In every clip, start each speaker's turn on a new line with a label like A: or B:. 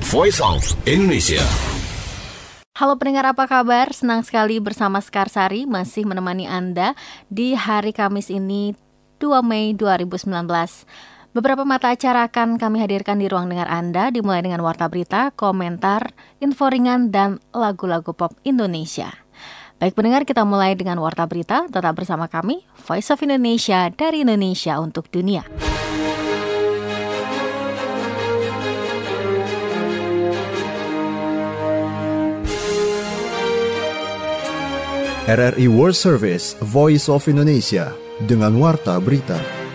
A: Voice of Indonesia.
B: Halo pendengar, apa kabar? Senang sekali bersama Skarsari masih menemani Anda di hari Kamis ini 2 Mei 2019. Beberapa mata acara akan kami hadirkan di ruang dengar Anda, dimulai dengan warta berita, komentar, info ringan, dan lagu-lagu pop Indonesia. Baik pendengar, kita mulai dengan warta berita. Tetap bersama kami, Voice of Indonesia, dari Indonesia untuk dunia.
C: RRI World Service, Voice of Indonesia, dengan warta berita.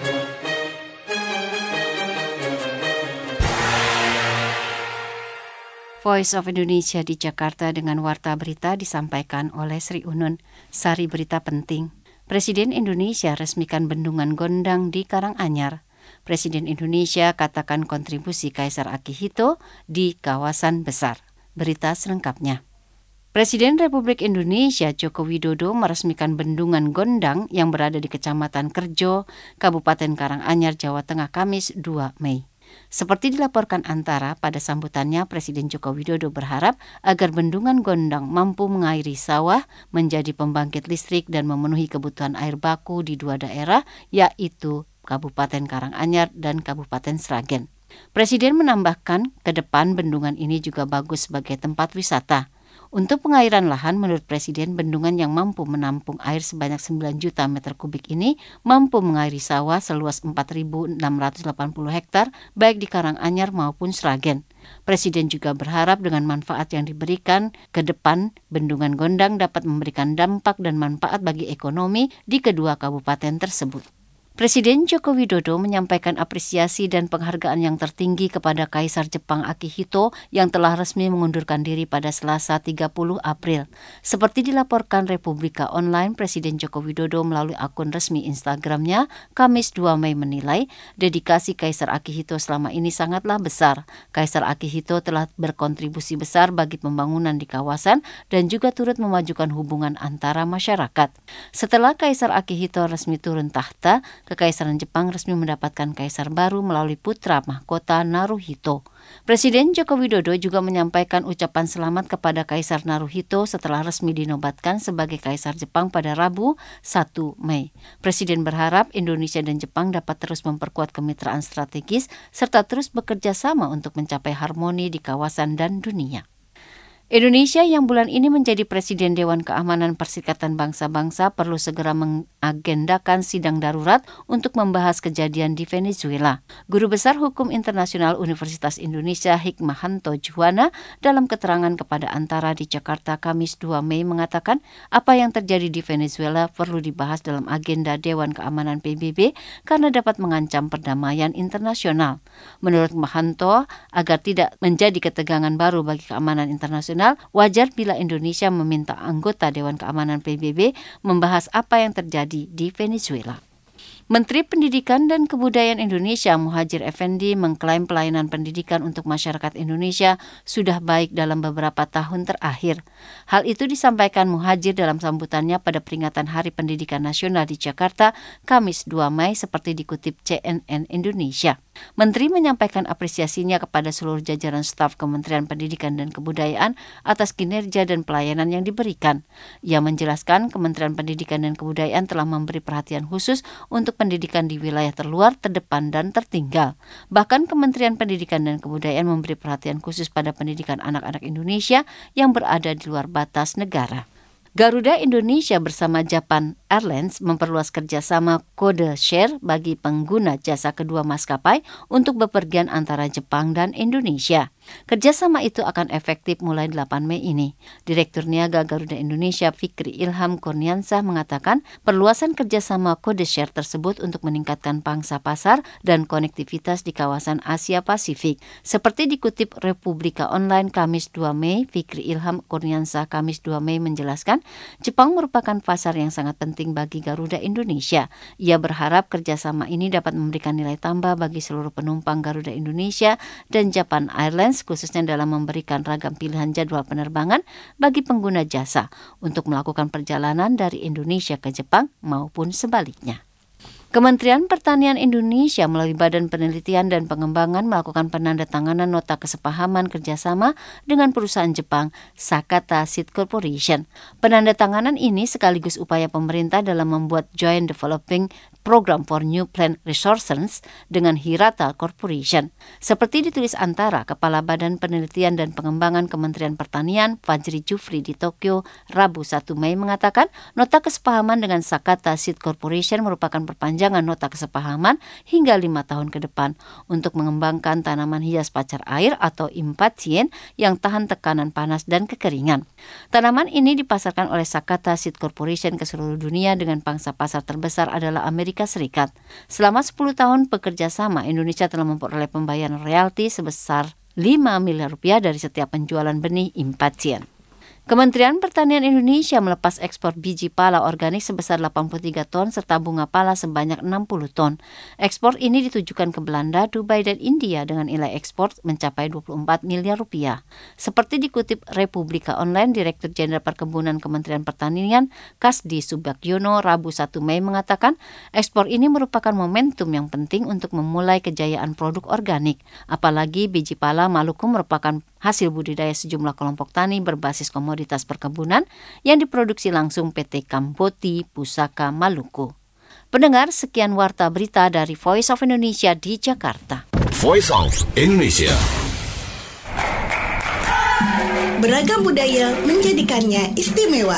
D: Voice of Indonesia di Jakarta dengan warta berita disampaikan oleh Sri Unun. Sari berita penting. Presiden Indonesia resmikan bendungan Gondang di Karanganyar. Presiden Indonesia katakan kontribusi Kaisar Akihito di kawasan besar. Berita selengkapnya. Presiden Republik Indonesia Joko Widodo meresmikan bendungan Gondang yang berada di Kecamatan Kerjo, Kabupaten Karanganyar, Jawa Tengah, Kamis 2 Mei. Seperti dilaporkan Antara, pada sambutannya Presiden Joko Widodo berharap agar bendungan Gondang mampu mengairi sawah, menjadi pembangkit listrik dan memenuhi kebutuhan air baku di dua daerah, yaitu Kabupaten Karanganyar dan Kabupaten Sragen. Presiden menambahkan, ke depan bendungan ini juga bagus sebagai tempat wisata. Untuk pengairan lahan, menurut Presiden, bendungan yang mampu menampung air sebanyak 9 juta meter kubik ini mampu mengairi sawah seluas 4.680 hektar, baik di Karanganyar maupun Sragen. Presiden juga berharap dengan manfaat yang diberikan ke depan, bendungan Gondang dapat memberikan dampak dan manfaat bagi ekonomi di kedua kabupaten tersebut. Presiden Joko Widodo menyampaikan apresiasi dan penghargaan yang tertinggi kepada Kaisar Jepang Akihito yang telah resmi mengundurkan diri pada Selasa 30 April. Seperti dilaporkan Republika Online, Presiden Joko Widodo melalui akun resmi Instagramnya, Kamis 2 Mei menilai dedikasi Kaisar Akihito selama ini sangatlah besar. Kaisar Akihito telah berkontribusi besar bagi pembangunan di kawasan dan juga turut memajukan hubungan antara masyarakat. Setelah Kaisar Akihito resmi turun tahta, Kekaisaran Jepang resmi mendapatkan kaisar baru melalui putra mahkota Naruhito. Presiden Joko Widodo juga menyampaikan ucapan selamat kepada Kaisar Naruhito setelah resmi dinobatkan sebagai Kaisar Jepang pada Rabu 1 Mei. Presiden berharap Indonesia dan Jepang dapat terus memperkuat kemitraan strategis serta terus bekerja sama untuk mencapai harmoni di kawasan dan dunia. Indonesia yang bulan ini menjadi Presiden Dewan Keamanan Perserikatan Bangsa-Bangsa perlu segera mengagendakan sidang darurat untuk membahas kejadian di Venezuela. Guru Besar Hukum Internasional Universitas Indonesia Hikmahanto Juwana dalam keterangan kepada Antara di Jakarta Kamis 2 Mei mengatakan apa yang terjadi di Venezuela perlu dibahas dalam agenda Dewan Keamanan PBB karena dapat mengancam perdamaian internasional. Menurut Mahanto, agar tidak menjadi ketegangan baru bagi keamanan internasional, wajar bila Indonesia meminta anggota Dewan Keamanan PBB membahas apa yang terjadi di Venezuela. Menteri Pendidikan dan Kebudayaan Indonesia Muhadjir Effendi mengklaim pelayanan pendidikan untuk masyarakat Indonesia sudah baik dalam beberapa tahun terakhir. Hal itu disampaikan Muhadjir dalam sambutannya pada peringatan Hari Pendidikan Nasional di Jakarta, Kamis 2 Mei seperti dikutip CNN Indonesia. Menteri menyampaikan apresiasinya kepada seluruh jajaran staf Kementerian Pendidikan dan Kebudayaan atas kinerja dan pelayanan yang diberikan. Ia menjelaskan Kementerian Pendidikan dan Kebudayaan telah memberi perhatian khusus untuk pendidikan di wilayah terluar, terdepan, dan tertinggal. Bahkan Kementerian Pendidikan dan Kebudayaan memberi perhatian khusus pada pendidikan anak-anak Indonesia yang berada di luar batas negara. Garuda Indonesia bersama Japan Airlines memperluas kerjasama kode share bagi pengguna jasa kedua maskapai untuk bepergian antara Jepang dan Indonesia. Kerjasama itu akan efektif mulai 8 Mei ini. Direktur Niaga Garuda Indonesia Fikri Ilham Kurniansah mengatakan perluasan kerjasama kode share tersebut untuk meningkatkan pangsa pasar dan konektivitas di kawasan Asia Pasifik. Seperti dikutip Republika Online Kamis 2 Mei, Fikri Ilham Kurniansah Kamis 2 Mei menjelaskan Jepang merupakan pasar yang sangat penting bagi Garuda Indonesia. Ia berharap kerjasama ini dapat memberikan nilai tambah bagi seluruh penumpang Garuda Indonesia dan Japan Airlines, khususnya dalam memberikan ragam pilihan jadwal penerbangan bagi pengguna jasa untuk melakukan perjalanan dari Indonesia ke Jepang maupun sebaliknya. Kementerian Pertanian Indonesia melalui Badan Penelitian dan Pengembangan melakukan penandatanganan nota kesepahaman kerjasama dengan perusahaan Jepang Sakata Seed Corporation. Penandatanganan ini sekaligus upaya pemerintah dalam membuat Joint Developing Program for New Plant Resources dengan Hirata Corporation. Seperti ditulis antara Kepala Badan Penelitian dan Pengembangan Kementerian Pertanian Fajri Jufri di Tokyo, Rabu 1 Mei mengatakan nota kesepahaman dengan Sakata Seed Corporation merupakan perpanjangan nota kesepahaman hingga 5 tahun ke depan untuk mengembangkan tanaman hias pacar air atau impatien yang tahan tekanan panas dan kekeringan. Tanaman ini dipasarkan oleh Sakata Seed Corporation ke seluruh dunia dengan pangsa pasar terbesar adalah Amerika Serikat. Selama 10 tahun bekerja sama, Indonesia telah memperoleh pembayaran royalti sebesar 5 miliar rupiah dari setiap penjualan benih impatien. Kementerian Pertanian Indonesia melepas ekspor biji pala organik sebesar 83 ton serta bunga pala sebanyak 60 ton. Ekspor ini ditujukan ke Belanda, Dubai, dan India dengan nilai ekspor mencapai 24 miliar rupiah. Seperti dikutip Republika Online, Direktur Jenderal Perkebunan Kementerian Pertanian Kasdi Subagiono Rabu 1 Mei mengatakan ekspor ini merupakan momentum yang penting untuk memulai kejayaan produk organik. Apalagi biji pala Maluku merupakan hasil budidaya sejumlah kelompok tani berbasis komoditas perkebunan yang diproduksi langsung PT Kampoti Pusaka Maluku. Pendengar, sekian warta berita dari Voice of Indonesia di Jakarta.
A: Voice of Indonesia.
E: Beragam budaya menjadikannya istimewa.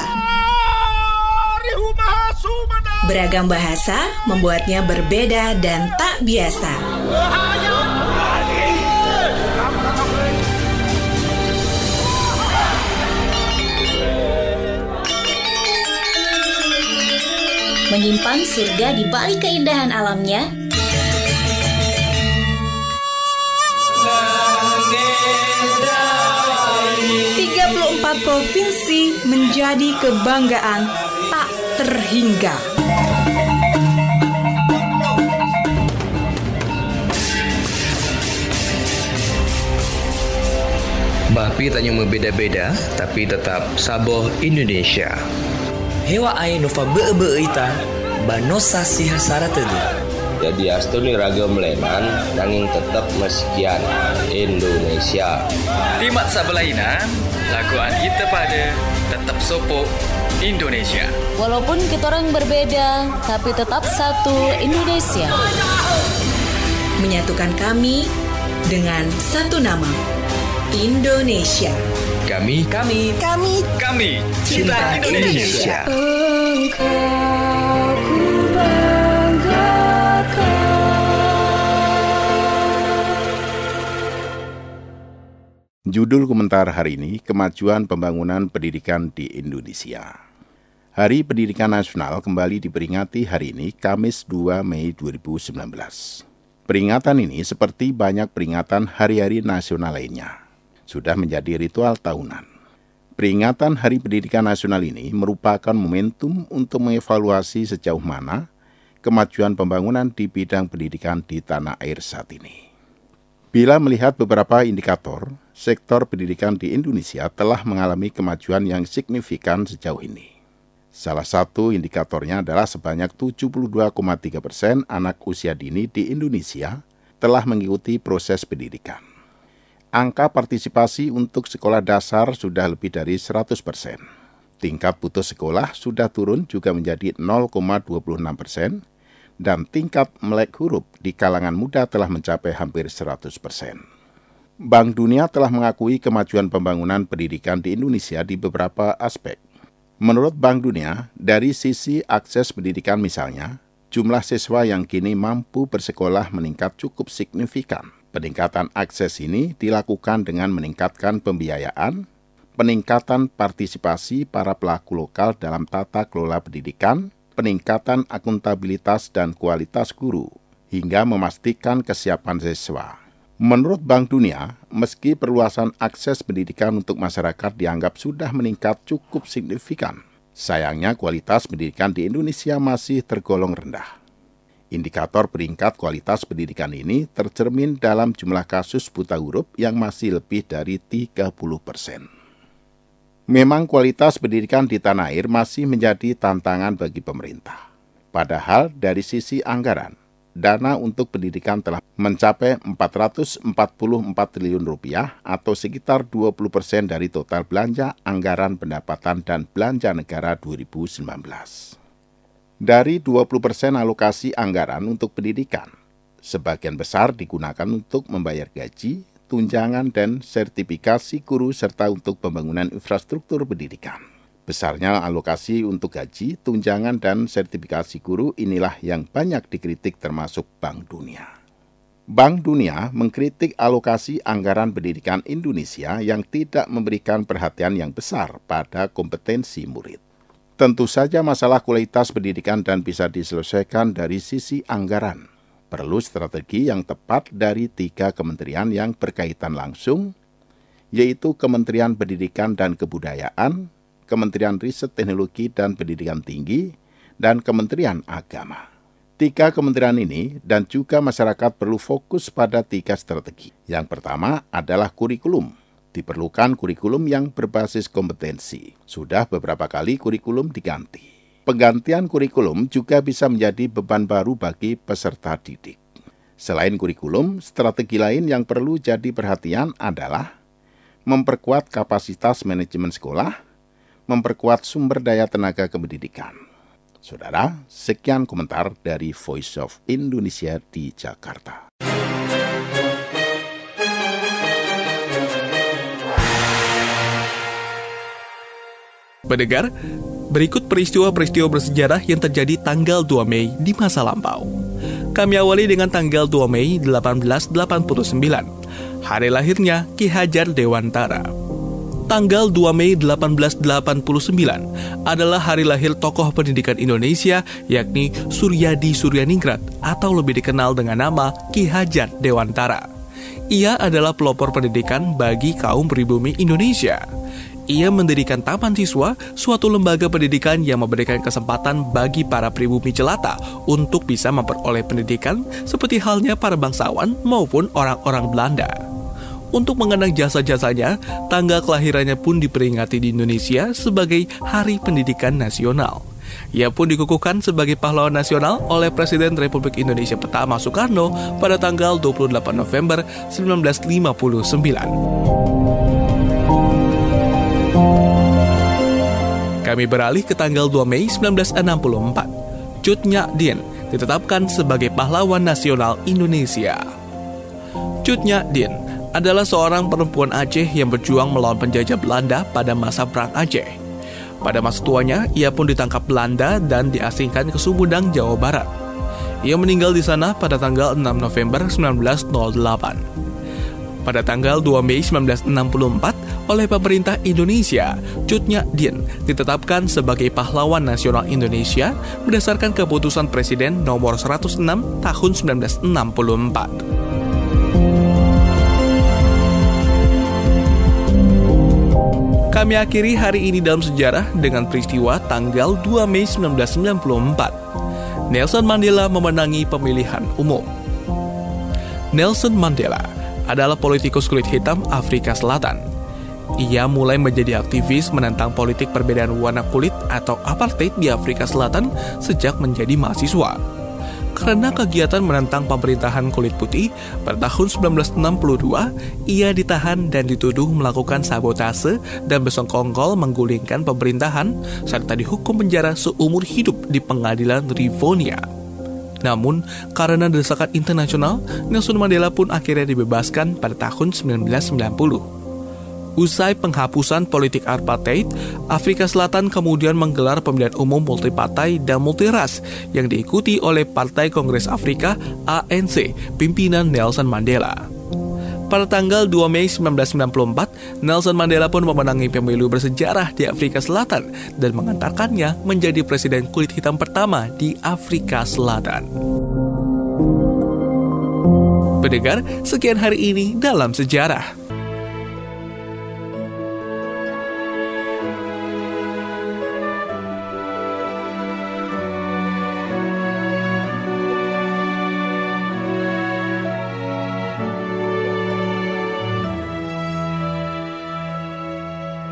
E: Beragam bahasa membuatnya berbeda dan tak biasa. Menyimpan surga di balik keindahan alamnya. Empat provinsi menjadi kebanggaan tak terhingga.
F: Bapi tanya berbeda-beda, tapi tetap saboh Indonesia.
G: Hewa ai nova be-be-ita banosa si hasara tadi.
H: Jadi astuni ragam lenan nanging tetap meskian Indonesia.
I: Timat sabelaina laguan kita pada tetap sopo Indonesia.
J: Walaupun kita orang berbeda, tapi tetap satu Indonesia.
E: Menyatukan kami dengan satu nama, Indonesia.
F: Kami
I: cinta Indonesia.
J: Engkau ku banggakan.
K: Judul komentar hari ini, Kemajuan Pembangunan Pendidikan di Indonesia. Hari Pendidikan Nasional kembali diperingati hari ini, Kamis 2 Mei 2019. Peringatan ini seperti banyak peringatan hari-hari nasional lainnya, sudah menjadi ritual tahunan. Peringatan Hari Pendidikan Nasional ini merupakan momentum untuk mengevaluasi sejauh mana kemajuan pembangunan di bidang pendidikan di tanah air saat ini. Bila melihat beberapa indikator, sektor pendidikan di Indonesia telah mengalami kemajuan yang signifikan sejauh ini. Salah satu indikatornya adalah sebanyak 72,3% anak usia dini di Indonesia telah mengikuti proses pendidikan. Angka partisipasi untuk sekolah dasar sudah lebih dari 100%. Tingkat putus sekolah sudah turun juga menjadi 0,26%, dan tingkat melek huruf di kalangan muda telah mencapai hampir 100%. Bank Dunia telah mengakui kemajuan pembangunan pendidikan di Indonesia di beberapa aspek. Menurut Bank Dunia, dari sisi akses pendidikan misalnya, jumlah siswa yang kini mampu bersekolah meningkat cukup signifikan. Peningkatan akses ini dilakukan dengan meningkatkan pembiayaan, peningkatan partisipasi para pelaku lokal dalam tata kelola pendidikan, peningkatan akuntabilitas dan kualitas guru, hingga memastikan kesiapan siswa. Menurut Bank Dunia, meski perluasan akses pendidikan untuk masyarakat dianggap sudah meningkat cukup signifikan, sayangnya kualitas pendidikan di Indonesia masih tergolong rendah. Indikator peringkat kualitas pendidikan ini tercermin dalam jumlah kasus buta huruf yang masih lebih dari 30%. Memang kualitas pendidikan di tanah air masih menjadi tantangan bagi pemerintah. Padahal dari sisi anggaran, dana untuk pendidikan telah mencapai 444 triliun rupiah atau sekitar 20% dari total belanja anggaran pendapatan dan belanja negara 2019. Dari 20% alokasi anggaran untuk pendidikan, sebagian besar digunakan untuk membayar gaji, tunjangan, dan sertifikasi guru serta untuk pembangunan infrastruktur pendidikan. Besarnya alokasi untuk gaji, tunjangan, dan sertifikasi guru inilah yang banyak dikritik termasuk Bank Dunia. Bank Dunia mengkritik alokasi anggaran pendidikan Indonesia yang tidak memberikan perhatian yang besar pada kompetensi murid. Tentu saja masalah kualitas pendidikan dan bisa diselesaikan dari sisi anggaran. Perlu strategi yang tepat dari 3 kementerian yang berkaitan langsung, yaitu Kementerian Pendidikan dan Kebudayaan, Kementerian Riset Teknologi dan Pendidikan Tinggi, dan Kementerian Agama. 3 kementerian ini dan juga masyarakat perlu fokus pada 3 strategi. Yang pertama adalah kurikulum. Diperlukan kurikulum yang berbasis kompetensi. Sudah beberapa kali kurikulum diganti. Penggantian kurikulum juga bisa menjadi beban baru bagi peserta didik. Selain kurikulum, strategi lain yang perlu jadi perhatian adalah memperkuat kapasitas manajemen sekolah, memperkuat sumber daya tenaga kependidikan. Saudara, sekian komentar dari Voice of Indonesia di Jakarta.
L: Pendengar, berikut peristiwa-peristiwa bersejarah yang terjadi tanggal 2 Mei di masa lampau. Kami awali dengan tanggal 2 Mei 1889, hari lahirnya Ki Hajar Dewantara. Tanggal 2 Mei 1889 adalah hari lahir tokoh pendidikan Indonesia, yakni Suryadi Suryaningrat atau lebih dikenal dengan nama Ki Hajar Dewantara. Ia adalah pelopor pendidikan bagi kaum pribumi Indonesia. Ia mendirikan Taman Siswa, suatu lembaga pendidikan yang memberikan kesempatan bagi para pribumi jelata untuk bisa memperoleh pendidikan seperti halnya para bangsawan maupun orang-orang Belanda. Untuk mengenang jasa-jasanya, tanggal kelahirannya pun diperingati di Indonesia sebagai Hari Pendidikan Nasional. Ia pun dikukuhkan sebagai pahlawan nasional oleh Presiden Republik Indonesia pertama Soekarno pada tanggal 28 November 1950. Kami beralih ke tanggal 2 Mei 1964. Cut Nyak Dien ditetapkan sebagai pahlawan nasional Indonesia. Cut Nyak Dien adalah seorang perempuan Aceh yang berjuang melawan penjajah Belanda pada masa Perang Aceh. Pada masa tuanya, ia pun ditangkap Belanda dan diasingkan ke Sumedang, Jawa Barat. Ia meninggal di sana pada tanggal 6 November 1908. Pada tanggal 2 Mei 1964, oleh pemerintah Indonesia, Cut Nyak Dien ditetapkan sebagai pahlawan nasional Indonesia berdasarkan keputusan Presiden nomor 106 tahun 1964. Kami akhiri hari ini dalam sejarah dengan peristiwa tanggal 2 Mei 1994. Nelson Mandela memenangi pemilihan umum. Nelson Mandela adalah politikus kulit hitam Afrika Selatan. Ia mulai menjadi aktivis menentang politik perbedaan warna kulit atau apartheid di Afrika Selatan sejak menjadi mahasiswa. Karena kegiatan menentang pemerintahan kulit putih, pada tahun 1962, ia ditahan dan dituduh melakukan sabotase dan bersekongkol menggulingkan pemerintahan, serta dihukum penjara seumur hidup di pengadilan Rivonia. Namun, karena desakan internasional, Nelson Mandela pun akhirnya dibebaskan pada tahun 1990. Usai penghapusan politik apartheid, Afrika Selatan kemudian menggelar pemilihan umum multipartai dan multiras yang diikuti oleh Partai Kongres Afrika ANC, pimpinan Nelson Mandela. Pada tanggal 2 Mei 1994, Nelson Mandela pun memenangi pemilu bersejarah di Afrika Selatan dan mengantarkannya menjadi presiden kulit hitam pertama di Afrika Selatan. Pendengar, sekian hari ini dalam sejarah.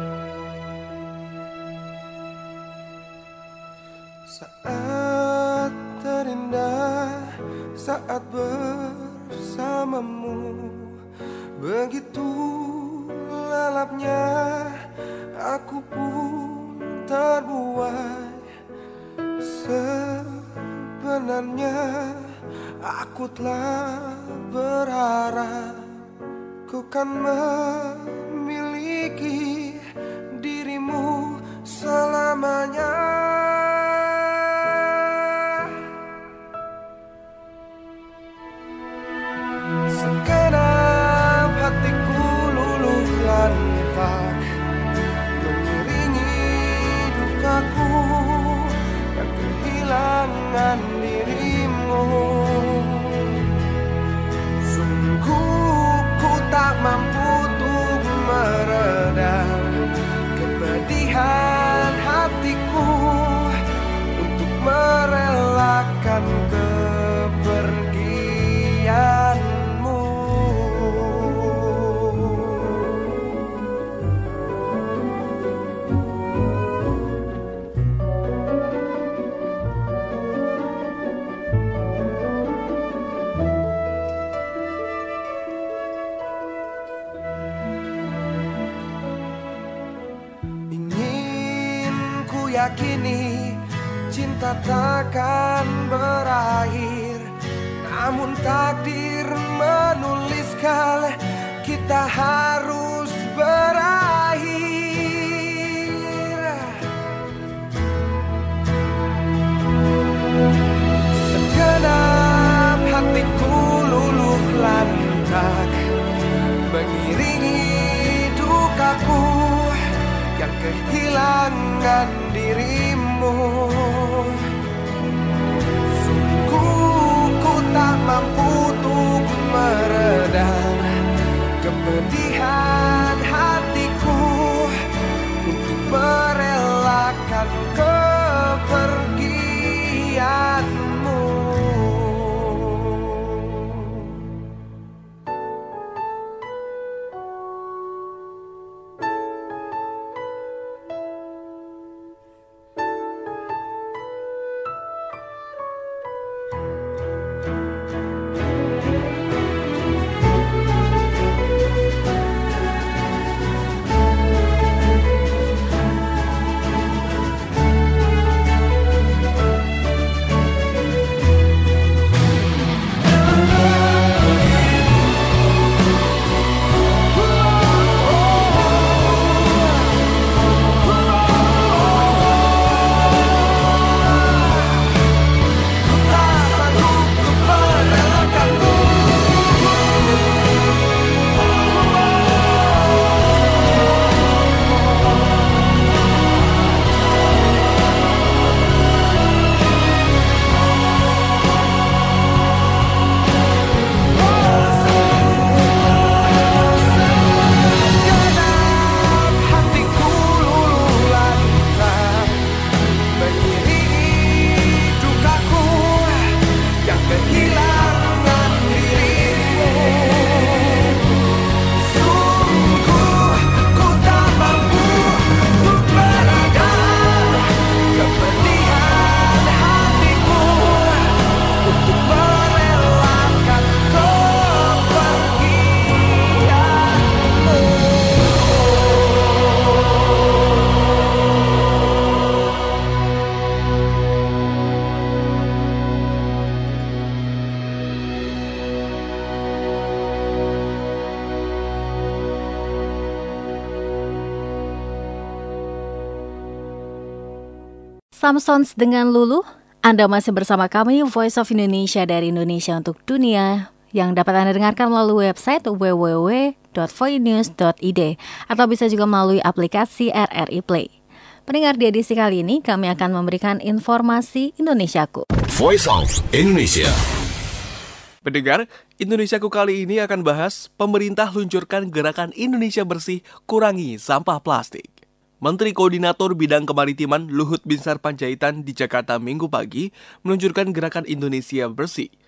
M: Saat saat bersamamu. Begitu lelapnya aku pun terbuai. Sebenarnya aku telah berharap ku kan memiliki dirimu selamanya. Segenap hatiku luluh lantak mengiringi dukaku yang kehilangan dirimu. Sungguh ku tak mampu untuk meredam kepedihan hatiku untuk merelakan kepergianmu. Yakini cinta takkan berakhir, namun takdir menuliskan kita harus berakhir. Segenap hatiku luluh lantak mengiringi dukaku yang kehilangan dirimu. Sungguh ku tak mampu untuk meredam kepedihan hatiku untuk merelakan kepergianmu.
B: Samsons dengan Lulu, Anda masih bersama kami Voice of Indonesia dari Indonesia untuk Dunia yang dapat Anda dengarkan melalui website www.voinews.id atau bisa juga melalui aplikasi RRI Play. Pendengar, di edisi kali ini kami akan memberikan informasi Indonesiaku.
A: Voice of Indonesia.
L: Pendengar, Indonesiaku kali ini akan bahas pemerintah luncurkan gerakan Indonesia Bersih Kurangi Sampah Plastik. Menteri Koordinator Bidang Kemaritiman Luhut Binsar Panjaitan di Jakarta Minggu pagi meluncurkan gerakan Indonesia Bersih.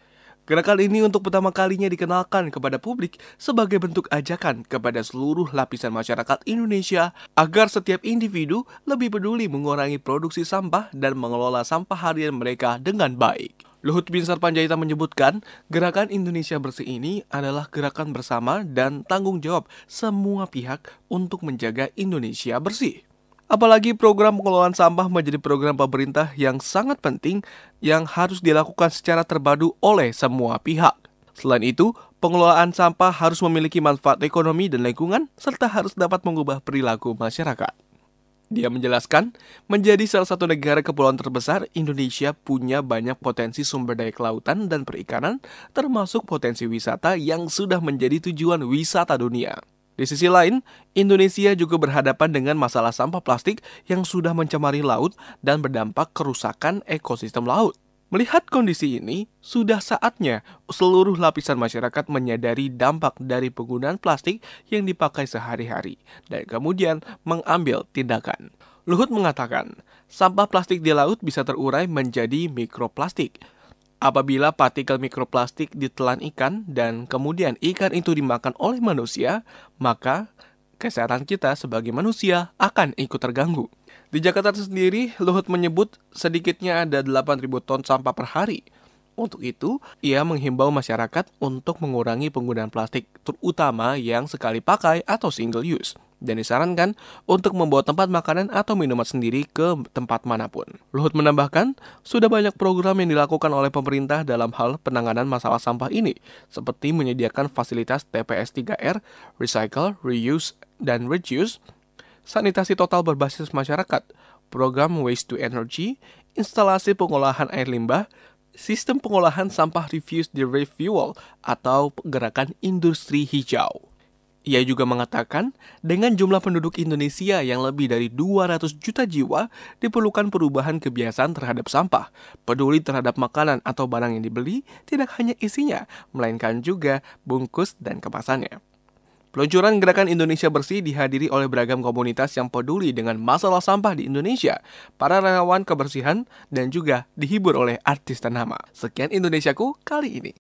L: Gerakan ini untuk pertama kalinya dikenalkan kepada publik sebagai bentuk ajakan kepada seluruh lapisan masyarakat Indonesia agar setiap individu lebih peduli mengurangi produksi sampah dan mengelola sampah harian mereka dengan baik. Luhut Binsar Panjaitan menyebutkan, gerakan Indonesia Bersih ini adalah gerakan bersama dan tanggung jawab semua pihak untuk menjaga Indonesia bersih. Apalagi program pengelolaan sampah menjadi program pemerintah yang sangat penting yang harus dilakukan secara terpadu oleh semua pihak. Selain itu, pengelolaan sampah harus memiliki manfaat ekonomi dan lingkungan serta harus dapat mengubah perilaku masyarakat. Dia menjelaskan, menjadi salah satu negara kepulauan terbesar, Indonesia punya banyak potensi sumber daya kelautan dan perikanan, termasuk potensi wisata yang sudah menjadi tujuan wisata dunia. Di sisi lain, Indonesia juga berhadapan dengan masalah sampah plastik yang sudah mencemari laut dan berdampak kerusakan ekosistem laut. Melihat kondisi ini, sudah saatnya seluruh lapisan masyarakat menyadari dampak dari penggunaan plastik yang dipakai sehari-hari dan kemudian mengambil tindakan. Luhut mengatakan, sampah plastik di laut bisa terurai menjadi mikroplastik. Apabila partikel mikroplastik ditelan ikan dan kemudian ikan itu dimakan oleh manusia, maka kesehatan kita sebagai manusia akan ikut terganggu. Di Jakarta sendiri, Luhut menyebut sedikitnya ada 8.000 ton sampah per hari. Untuk itu, ia menghimbau masyarakat untuk mengurangi penggunaan plastik, terutama yang sekali pakai atau single use. Dan disarankan untuk membawa tempat makanan atau minuman sendiri ke tempat manapun. Luhut menambahkan, sudah banyak program yang dilakukan oleh pemerintah dalam hal penanganan masalah sampah ini, seperti menyediakan fasilitas TPS 3R, Recycle, Reuse, dan Reduce, sanitasi total berbasis masyarakat, program Waste to Energy, instalasi pengolahan air limbah, sistem pengolahan sampah refuse di refuel, atau gerakan industri hijau. Ia juga mengatakan, dengan jumlah penduduk Indonesia yang lebih dari 200 juta jiwa, diperlukan perubahan kebiasaan terhadap sampah, peduli terhadap makanan atau barang yang dibeli, tidak hanya isinya, melainkan juga bungkus dan kemasannya. Peluncuran Gerakan Indonesia Bersih dihadiri oleh beragam komunitas yang peduli dengan masalah sampah di Indonesia, para relawan kebersihan, dan juga dihibur oleh artis ternama. Sekian Indonesiaku kali ini.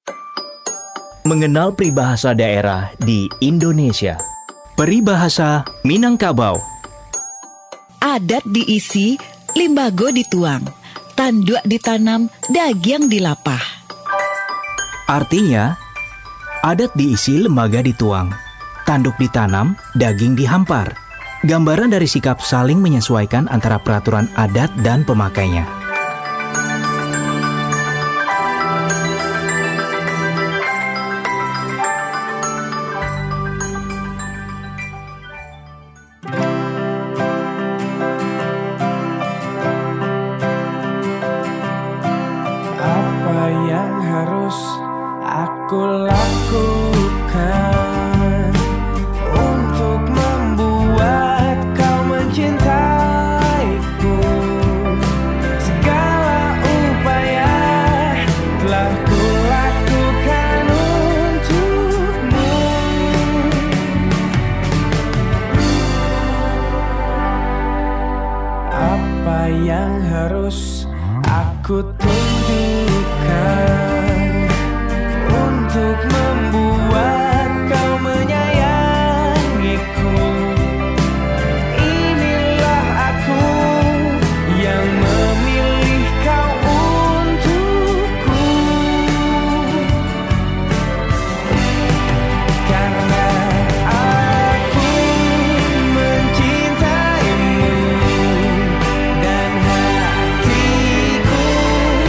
N: Mengenal peribahasa daerah di Indonesia. Peribahasa Minangkabau.
O: Adat diisi, limbago dituang, tanduk ditanam, daging dilapah.
N: Artinya, adat diisi, lembaga dituang, tanduk ditanam, daging dihampar. Gambaran dari sikap saling menyesuaikan antara peraturan adat dan pemakainya.
M: Ku tunjukkan untuk membuat kau menyayangiku. Inilah aku yang memilih kau untukku. Karena aku mencintaimu dan hatiku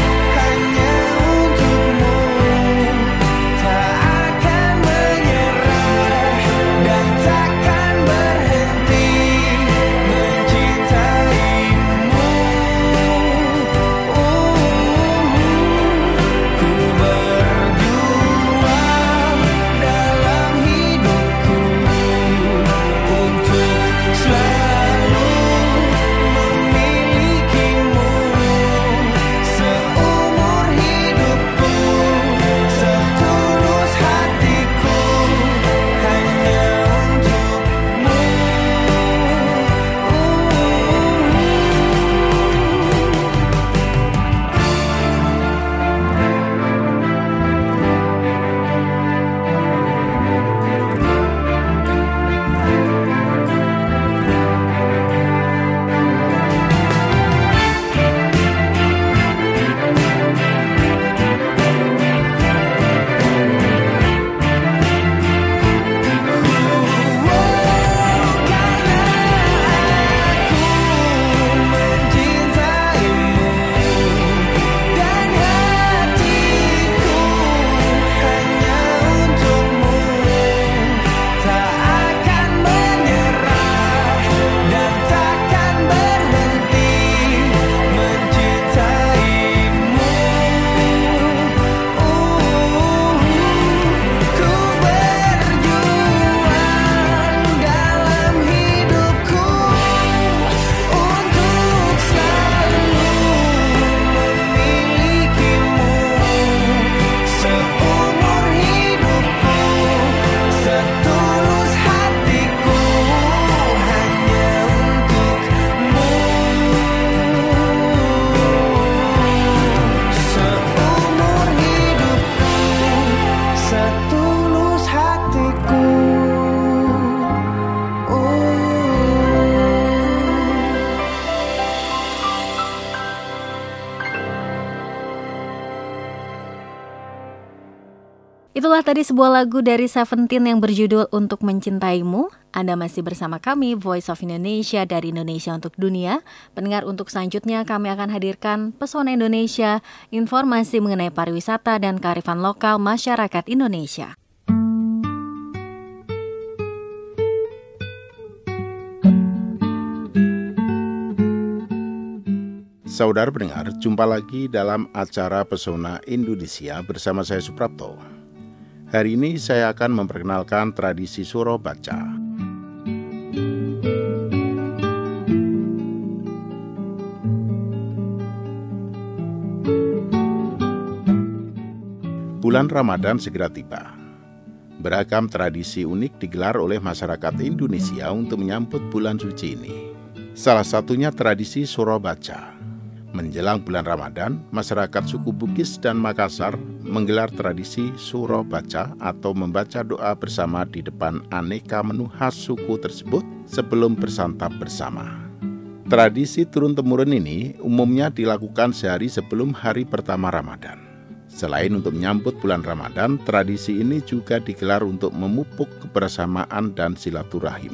B: Itulah tadi sebuah lagu dari Seventeen yang berjudul Untuk Mencintaimu. Anda masih bersama kami, Voice of Indonesia dari Indonesia untuk Dunia. Pendengar, untuk selanjutnya kami akan hadirkan Pesona Indonesia, informasi mengenai pariwisata dan kearifan lokal masyarakat Indonesia.
K: Saudara pendengar, jumpa lagi dalam acara Pesona Indonesia bersama saya Suprapto. Hari ini saya akan memperkenalkan tradisi Suro Baca. Bulan Ramadan segera tiba. Beragam tradisi unik digelar oleh masyarakat Indonesia untuk menyambut bulan suci ini. Salah satunya tradisi Suro Baca. Menjelang bulan Ramadan, masyarakat suku Bugis dan Makassar menggelar tradisi Suro Baca atau membaca doa bersama di depan aneka menu khas suku tersebut sebelum bersantap bersama. Tradisi turun-temurun ini umumnya dilakukan sehari sebelum hari pertama Ramadan. Selain untuk menyambut bulan Ramadan, tradisi ini juga digelar untuk memupuk kebersamaan dan silaturahim.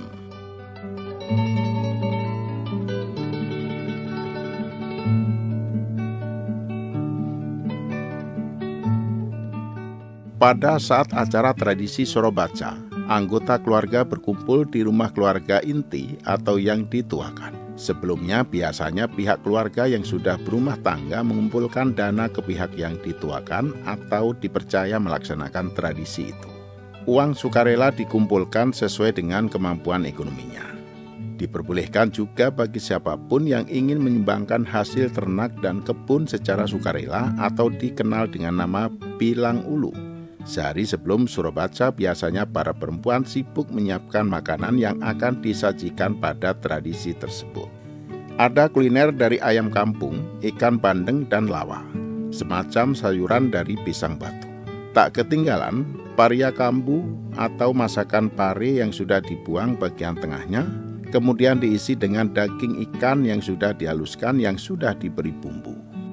K: Pada saat acara tradisi Suro Baca, anggota keluarga berkumpul di rumah keluarga inti atau yang dituakan. Sebelumnya biasanya pihak keluarga yang sudah berumah tangga mengumpulkan dana ke pihak yang dituakan atau dipercaya melaksanakan tradisi itu. Uang sukarela dikumpulkan sesuai dengan kemampuan ekonominya. Diperbolehkan juga bagi siapapun yang ingin menyumbangkan hasil ternak dan kebun secara sukarela atau dikenal dengan nama Bilang Ulu. Sehari sebelum Suro Baca biasanya para perempuan sibuk menyiapkan makanan yang akan disajikan pada tradisi tersebut. Ada kuliner dari ayam kampung, ikan bandeng, dan lawa, semacam sayuran dari pisang batu. Tak ketinggalan, paria kambu atau masakan pare yang sudah dibuang bagian tengahnya, kemudian diisi dengan daging ikan yang sudah dihaluskan yang sudah diberi bumbu.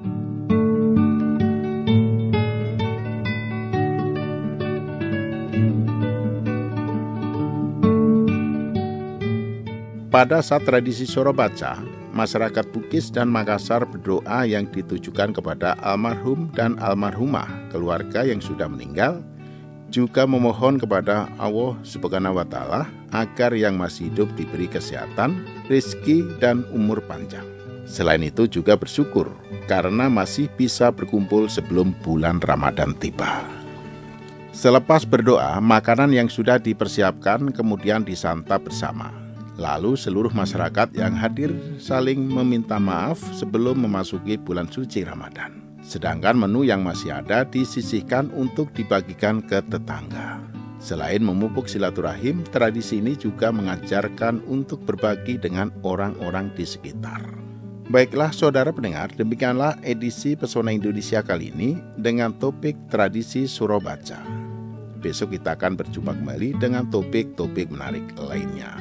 K: Pada saat tradisi Suro Baca, masyarakat Bugis dan Makassar berdoa yang ditujukan kepada almarhum dan almarhumah keluarga yang sudah meninggal, juga memohon kepada Allah Subhanahu wa Ta'ala agar yang masih hidup diberi kesehatan, rezeki, dan umur panjang. Selain itu juga bersyukur karena masih bisa berkumpul sebelum bulan Ramadan tiba. Selepas berdoa, makanan yang sudah dipersiapkan kemudian disantap bersama. Lalu seluruh masyarakat yang hadir saling meminta maaf sebelum memasuki bulan suci Ramadan. Sedangkan menu yang masih ada disisihkan untuk dibagikan ke tetangga. Selain memupuk silaturahim, tradisi ini juga mengajarkan untuk berbagi dengan orang-orang di sekitar. Baiklah saudara pendengar, demikianlah edisi Pesona Indonesia kali ini dengan topik tradisi Suro Baca. Besok kita akan berjumpa kembali dengan topik-topik menarik lainnya.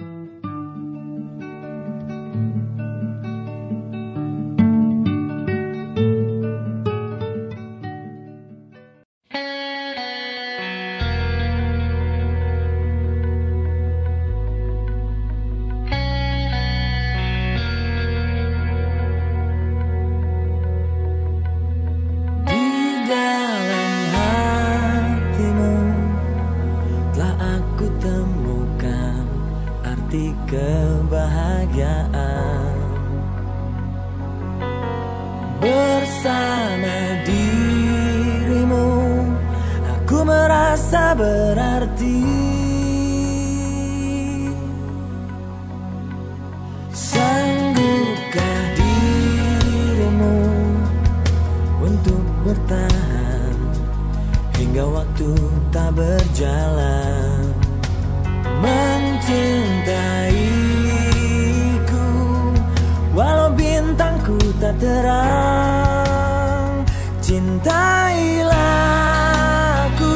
M: Kebahagiaan bersama dirimu, aku merasa berarti. Sanggupkah dirimu untuk bertahan hingga waktu tak berjalan, mencintaiku walau bintangku tak terang. Cintailah aku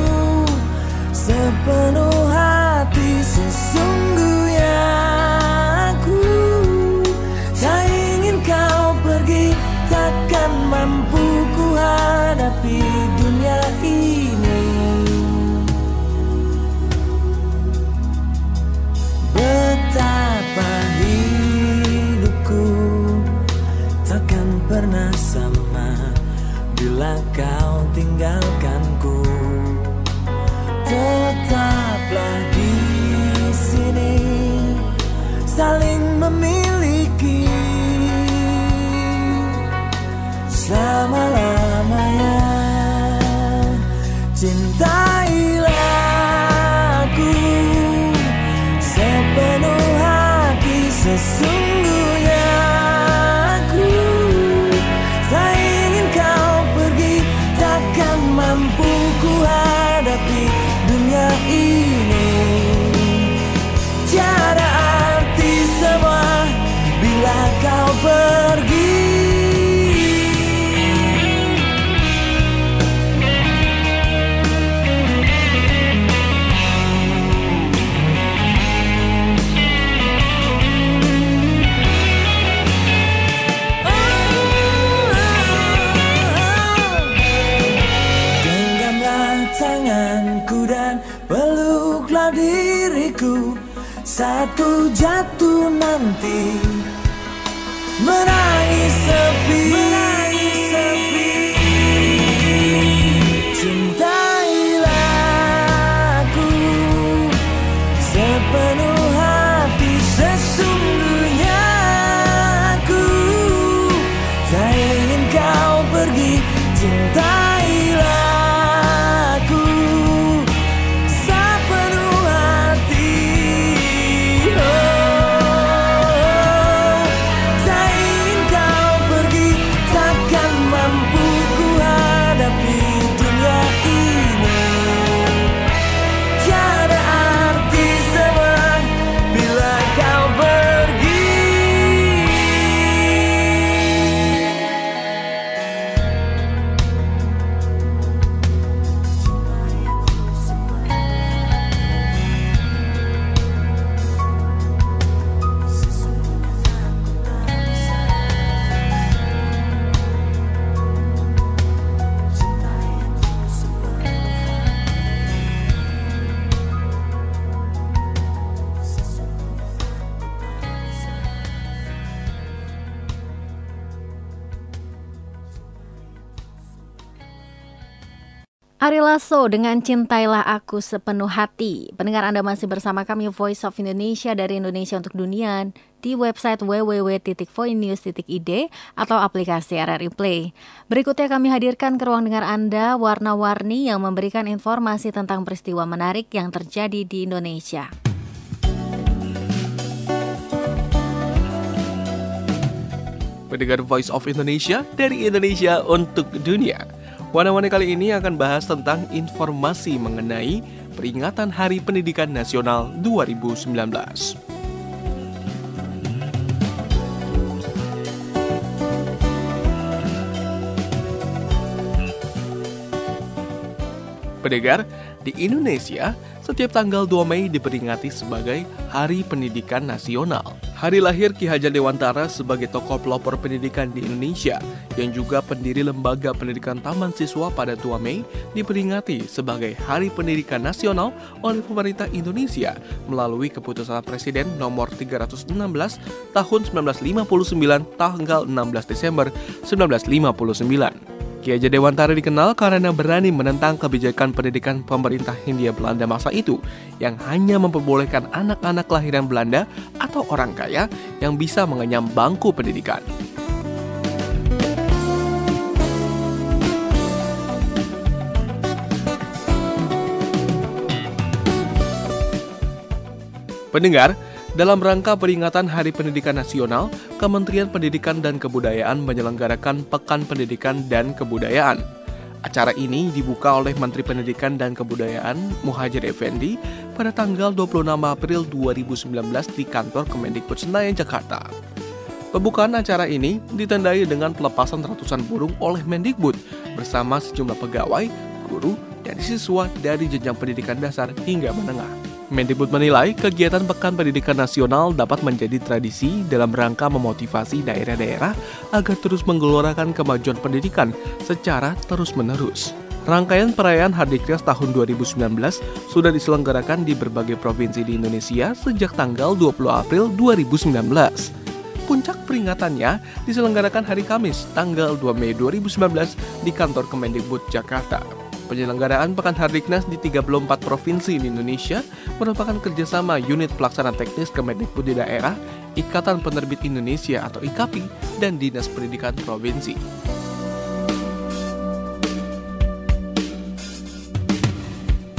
M: sepenuh hati, sesungguhnya aku tak ingin kau pergi. Takkan mampu ku hadapi dunia ini Sesungguhnya aku tak ingin kau pergi, takkan mampu ku hadapi dunia ini. Tiada arti semua bila kau pergi. Tanganku dan peluklah diriku saat ku jatuh nanti, menangis sepi, cintailah aku sepenuh hati. Sesungguhnya aku tak ingin kau pergi, cintailah
B: Ari Lasso dengan Cintailah Aku Sepenuh Hati. Pendengar, Anda masih bersama kami Voice of Indonesia dari Indonesia untuk Dunia di website www.voinews.id atau aplikasi RRI Play. Berikutnya kami hadirkan ke ruang dengar Anda warna-warni yang memberikan informasi tentang peristiwa menarik yang terjadi di Indonesia.
L: Pendengar Voice of Indonesia dari Indonesia untuk Dunia. Warna-warni kali ini akan bahas tentang informasi mengenai peringatan Hari Pendidikan Nasional 2019. Pendengar, di Indonesia, setiap tanggal 2 Mei diperingati sebagai Hari Pendidikan Nasional. Hari lahir Ki Hajar Dewantara sebagai tokoh pelopor pendidikan di Indonesia, yang juga pendiri Lembaga Pendidikan Taman Siswa pada 2 Mei, diperingati sebagai Hari Pendidikan Nasional oleh pemerintah Indonesia melalui Keputusan Presiden nomor 316 tahun 1959 tanggal 16 Desember 1959. Ki Hajar Dewantara dikenal karena berani menentang kebijakan pendidikan pemerintah Hindia Belanda masa itu yang hanya memperbolehkan anak-anak kelahiran Belanda atau orang kaya yang bisa mengenyam bangku pendidikan. Pendengar, dalam rangka peringatan Hari Pendidikan Nasional, Kementerian Pendidikan dan Kebudayaan menyelenggarakan Pekan Pendidikan dan Kebudayaan. Acara ini dibuka oleh Menteri Pendidikan dan Kebudayaan Muhadjir Effendi pada tanggal 26 April 2019 di kantor Kemendikbud Senayan, Jakarta. Pembukaan acara ini ditandai dengan pelepasan ratusan burung oleh Mendikbud bersama sejumlah pegawai, guru, dan siswa dari jenjang pendidikan dasar hingga menengah. Mendikbud menilai kegiatan Pekan Pendidikan Nasional dapat menjadi tradisi dalam rangka memotivasi daerah-daerah agar terus menggelorakan kemajuan pendidikan secara terus-menerus. Rangkaian perayaan Hardiknas tahun 2019 sudah diselenggarakan di berbagai provinsi di Indonesia sejak tanggal 20 April 2019. Puncak peringatannya diselenggarakan hari Kamis, tanggal 2 Mei 2019 di kantor Kemendikbud Jakarta. Penyelenggaraan Pekan Hardiknas di 34 provinsi di Indonesia merupakan kerjasama unit pelaksana teknis Kemendikbud di daerah, Ikatan Penerbit Indonesia atau IKAPI, dan Dinas Pendidikan Provinsi.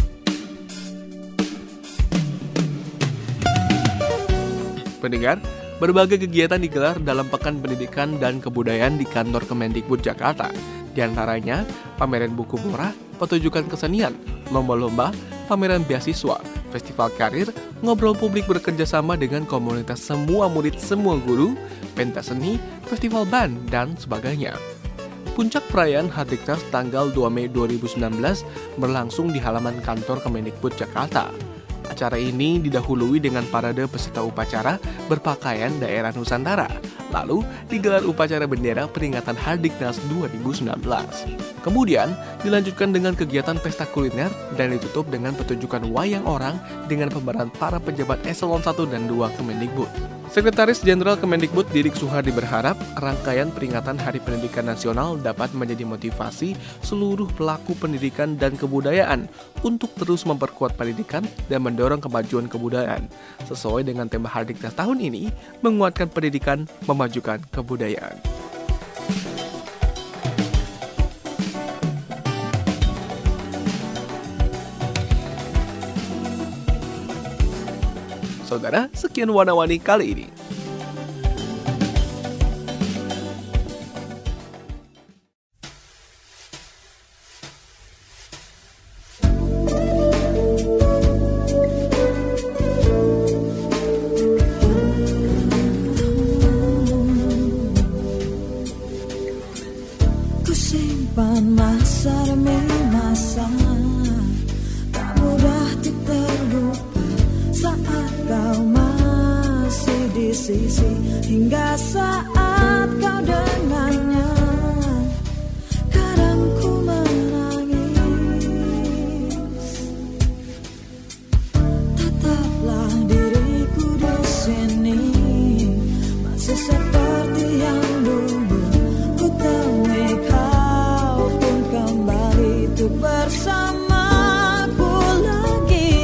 L: Pendengar, Berbagai kegiatan digelar dalam Pekan Pendidikan dan Kebudayaan di kantor Kemendikbud Jakarta. Di antaranya, pameran buku murah, pertunjukan kesenian, lomba-lomba, pameran beasiswa, festival karir, ngobrol publik bekerjasama dengan komunitas semua murid semua guru, pentas seni, festival band, dan sebagainya. Puncak perayaan Hardiknas tanggal 2 Mei 2019 berlangsung di halaman kantor Kemendikbud Jakarta. Acara ini didahului dengan parade peserta upacara berpakaian daerah Nusantara. Lalu digelar upacara bendera peringatan Hardiknas 2019. Kemudian dilanjutkan dengan kegiatan pesta kuliner dan ditutup dengan pertunjukan wayang orang dengan pemeran para pejabat eselon 1 dan 2 Kemendikbud. Sekretaris Jenderal Kemendikbud Didik Suhardi berharap rangkaian peringatan Hari Pendidikan Nasional dapat menjadi motivasi seluruh pelaku pendidikan dan kebudayaan untuk terus memperkuat pendidikan dan mendorong kemajuan kebudayaan. Sesuai dengan tema Hardiknas tahun ini, menguatkan pendidikan, memajukan kebudayaan. Saudara, sekian Warna-Warni kali ini.
M: Ku simpan masa demi masa, tak mudah terlupa saat kau masih di sisi, hingga saat kau dengannya. Kadang ku menangis, tetaplah diriku di sini, masih seperti yang dulu. Ku temui kau pun kembali untuk bersamaku lagi.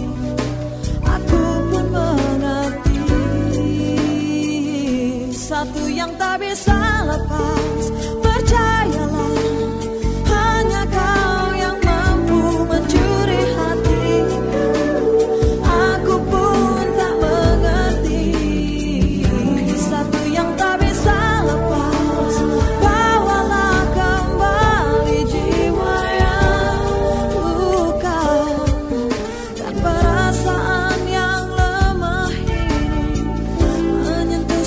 M: Satu yang tak bisa lepas, percayalah, hanya kau yang mampu mencuri hatiku. Aku pun tak mengerti. Satu yang tak bisa lepas, bawalah kembali jiwa yang luka dan perasaan yang lemah ini menyentuh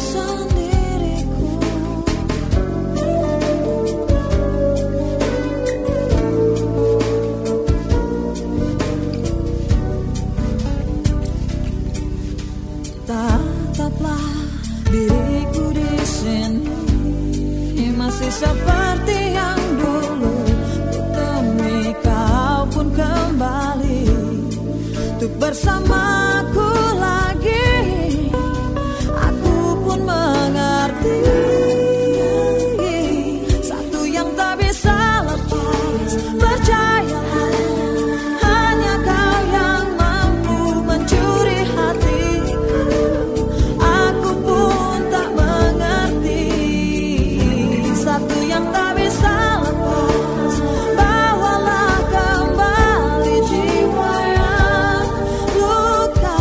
M: tetaplah diriku di sini, masih seperti yang dulu. Ku temui kau pun kembali untuk bersamaku lagi. Aku pun mengerti, satu yang tak bisa lepas, percayalah, hanya kau yang mampu mencuri hatiku. Aku pun tak mengerti, satu yang tak bisa lepas, bawalah kembali jiwa yang luka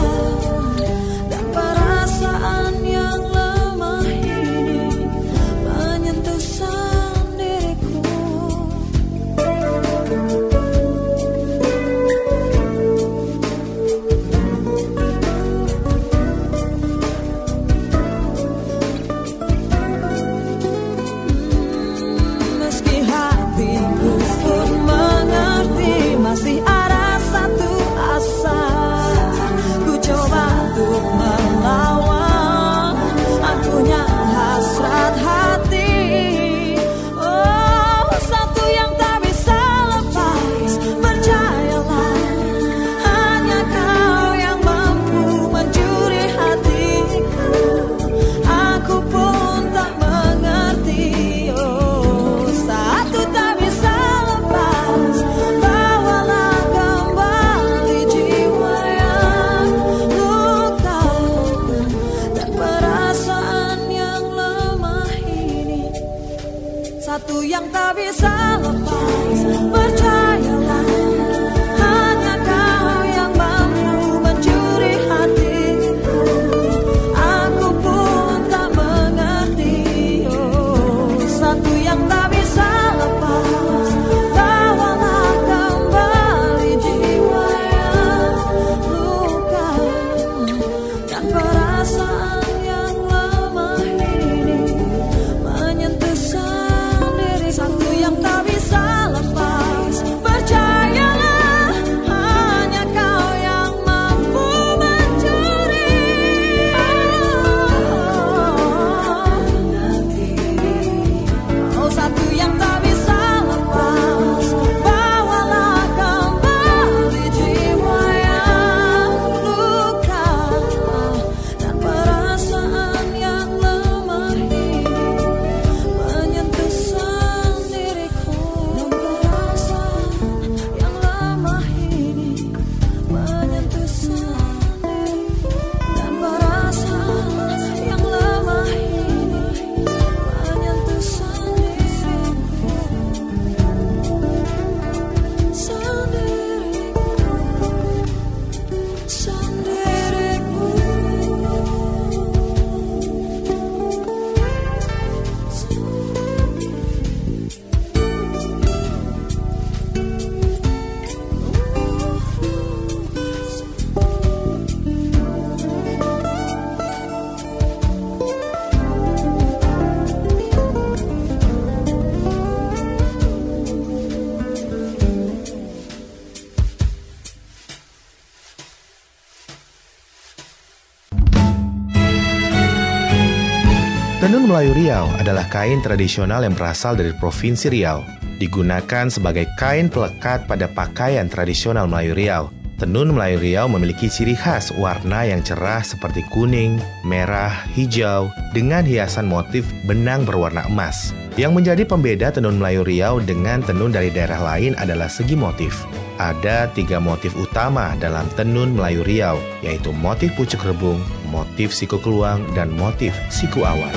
P: Tenun Melayu Riau adalah kain tradisional yang berasal dari Provinsi Riau. Digunakan sebagai kain pelekat pada pakaian tradisional Melayu Riau. Tenun Melayu Riau memiliki ciri khas warna yang cerah seperti kuning, merah, hijau, dengan hiasan motif benang berwarna emas. Yang menjadi pembeda tenun Melayu Riau dengan tenun dari daerah lain adalah segi motif. Ada 3 motif utama dalam tenun Melayu Riau, yaitu motif pucuk rebung, motif siku keluang, dan motif siku awan.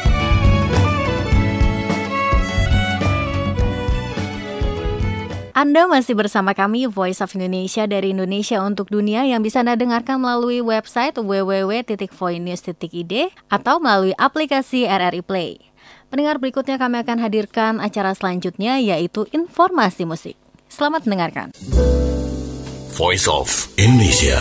B: Anda masih bersama kami, Voice of Indonesia dari Indonesia untuk Dunia, yang bisa Anda dengarkan melalui website www.voinews.id atau melalui aplikasi RRI Play. Pendengar, berikutnya kami akan hadirkan acara selanjutnya, yaitu informasi musik. Selamat mendengarkan.
A: Voice of Indonesia.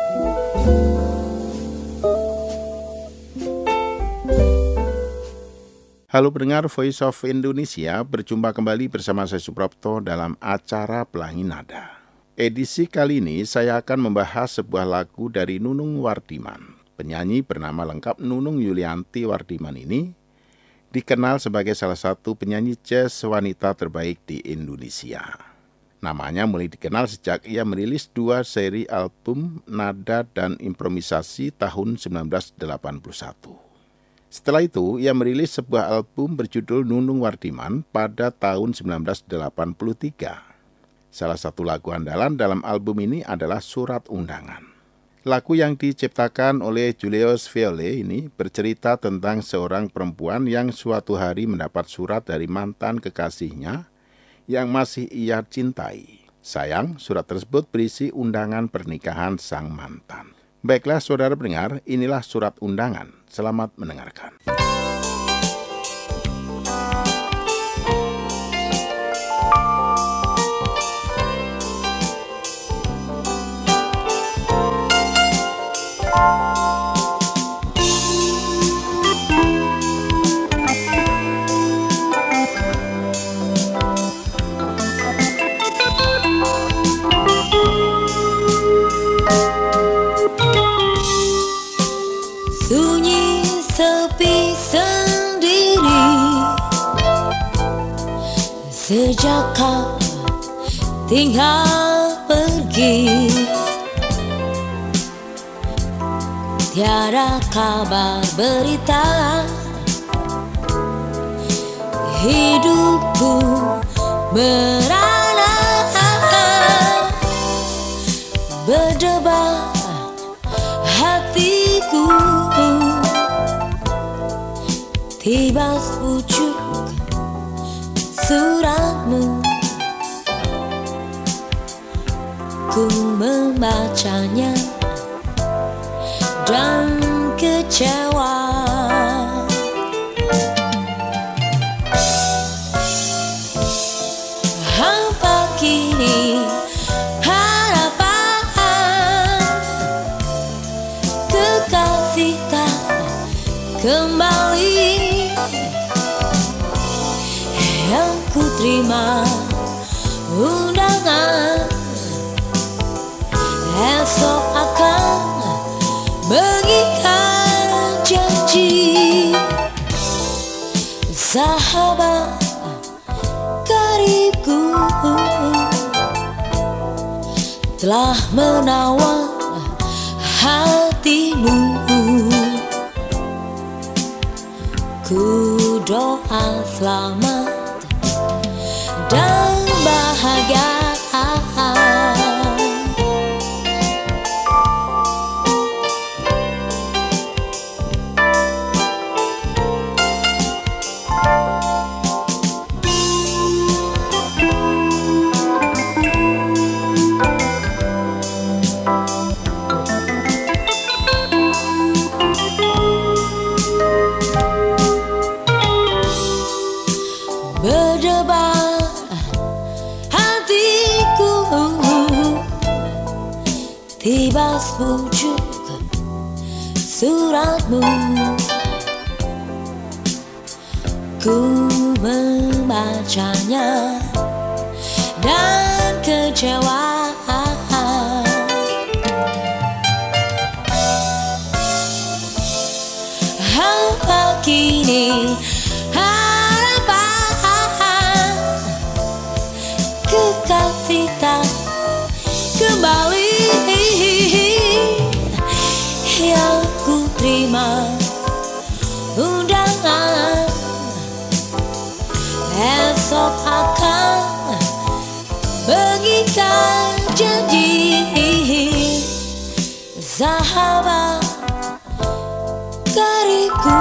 K: Halo pendengar Voice of Indonesia, berjumpa kembali bersama saya Suprapto dalam acara Pelangi Nada. Edisi kali ini saya akan membahas sebuah lagu dari Nunung Wardiman. Penyanyi bernama lengkap Nunung Yulianti Wardiman ini dikenal sebagai salah satu penyanyi jazz wanita terbaik di Indonesia. Namanya mulai dikenal sejak ia merilis 2 seri album nada dan improvisasi tahun 1981. Setelah itu, ia merilis sebuah album berjudul Nunung Wardiman pada tahun 1983. Salah satu lagu andalan dalam album ini adalah Surat Undangan. Lagu yang diciptakan oleh Julius Viole ini bercerita tentang seorang perempuan yang suatu hari mendapat surat dari mantan kekasihnya yang masih ia cintai. Sayang, surat tersebut berisi undangan pernikahan sang mantan. Baiklah saudara pendengar, inilah surat undangan. Selamat mendengarkan.
J: Sunyi sepi sendiri sejak kau tinggal pergi. Tiada kabar berita, hidupku merana, berdebar hatiku. Tiba pucuk suratmu, ku membacanya dan kecewa. Hampa kini harapan, kekasih tak kembali. Yang ku terima undangan, esok akan mengikat janji. Sahabat karibku telah menawan hatimu. Ku doa selamat dan bahagia. Berdebar hatiku, tiba pucuk suratmu, ku membacanya dan kecewa. Hampa kini harapan kekasih tak kembali yang ku terima undangan esok akan mengikat janji sahabat karibku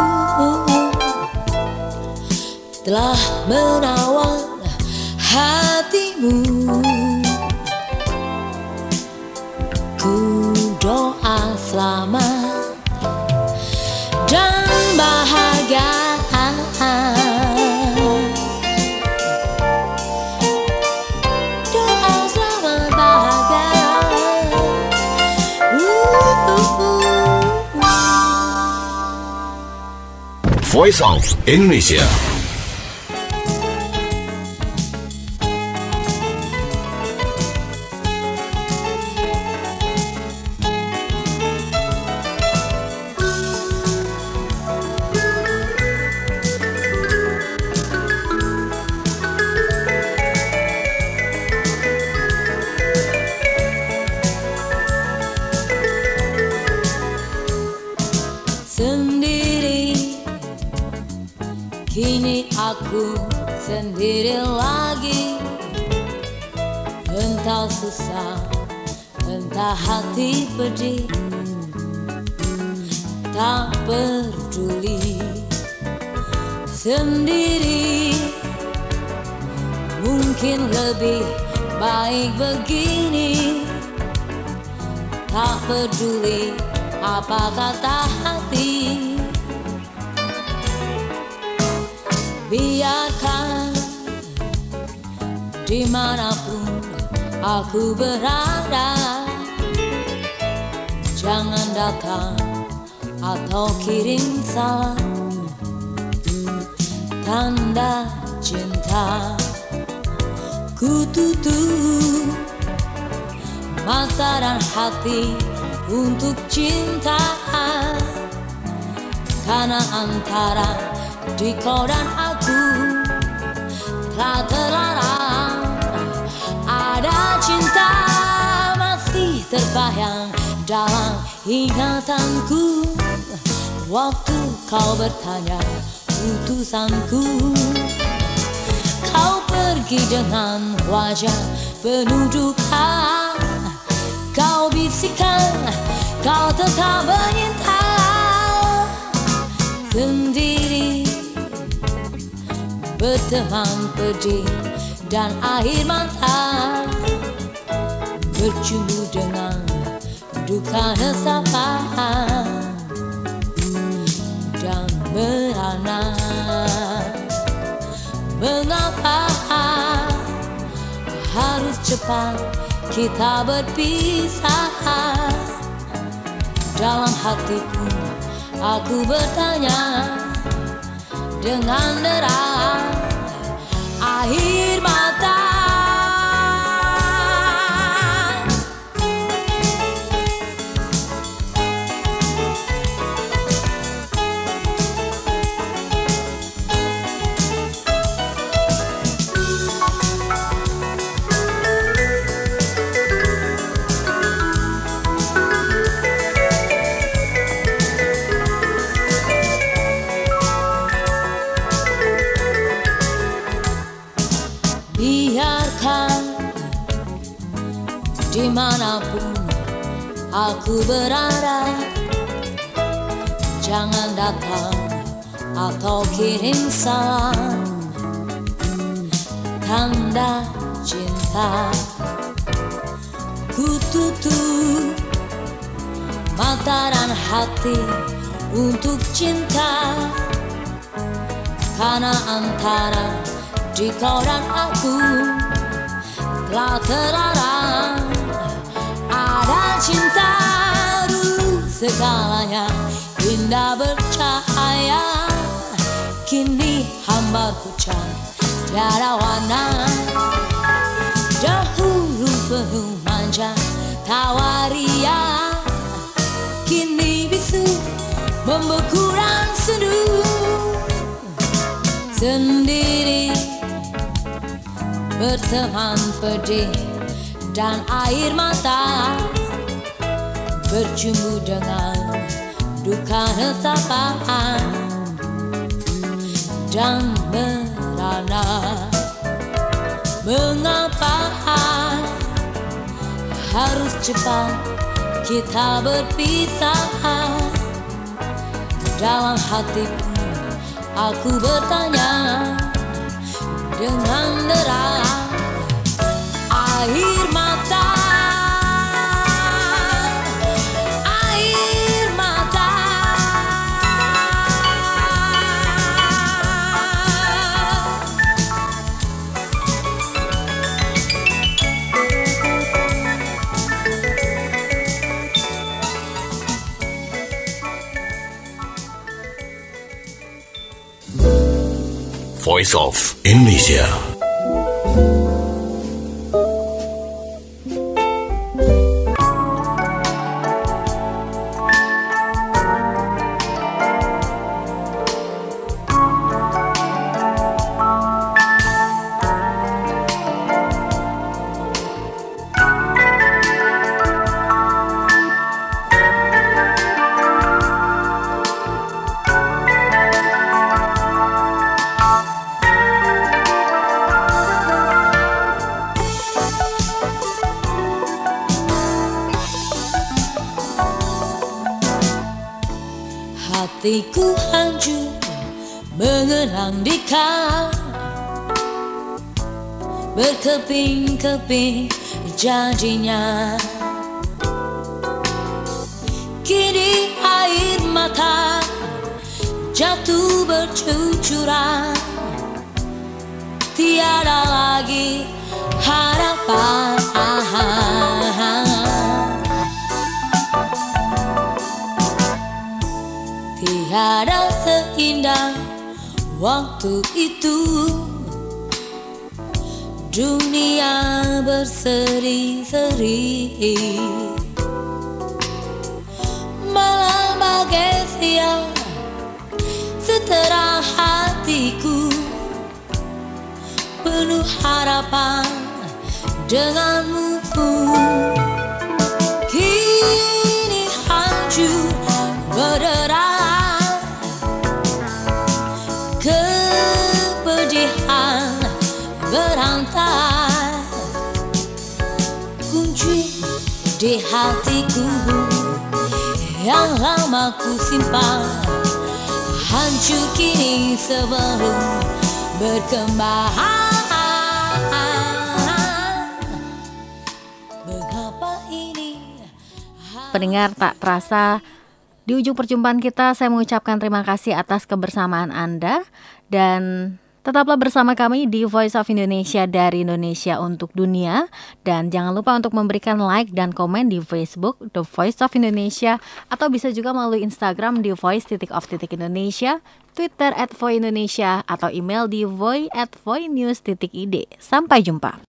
J: telah menawan hatimu. Ku doa selamat dan bahagia. Doa selamat bahagia.
A: Voice of Indonesia.
J: Kini aku sendiri lagi, entah susah, entah hati pedih, tak peduli. Sendiri mungkin lebih baik begini, tak peduli apa kata hati. Biarkan dimanapun aku berada, jangan datang atau kirim salam tanda cinta. Ku tutup mata dan hati untuk cinta, karena antara dikau dan aku telah terlarang. Ada cinta masih terbayang dalam ingatanku, waktu kau bertanya utusanku. Kau pergi dengan wajah penuh duka, kau bisikan kau tetap menyinta. Sendiri berteman pedih dan air mata, bercumbu dengan duka resapan dan merana. Mengapa harus cepat kita berpisah? Dalam hatiku aku bertanya dengan derai air mata. Dimanapun aku berada, jangan datang atau kirim salam tanda cinta. Ku tutup mata dan hati untuk cinta, karena antara dikau dan aku telah terlarang. Ada cinta dulu segalanya indah bercahaya, kini hambar hujan tiada warna. Dahulu penuh manja tawaria, kini bisu membeku dan sendu. sendiri, berteman pedih dan air mata, bercumbu dengan duka retapaan dan merana. Mengapa harus cepat kita berpisah? Dalam hatiku aku bertanya dengan deras air mata.
A: Voice of Indonesia.
J: Hatiku hancur mengenang Dika, berkeping-keping janjinya. Kini air mata jatuh bercucuran, tiada lagi harapan. Tiada seindah waktu itu, dunia berseri-seri, malam bagai siang seterang hatiku, penuh harapan denganmu. Kini hancur berderai, kepedihan berantai, kunci di hatiku yang lama ku simpan, hancur kini sebelum berkembang. Mengapa ini?
B: Pendengar, tak terasa di ujung perjumpaan kita, saya mengucapkan terima kasih atas kebersamaan Anda dan tetaplah bersama kami di Voice of Indonesia, dari Indonesia untuk dunia. Dan jangan lupa untuk memberikan like dan komen di Facebook The Voice of Indonesia, atau bisa juga melalui Instagram di voice_of_Indonesia, Twitter @voindonesia, atau email di voi@voinews.id. Sampai jumpa.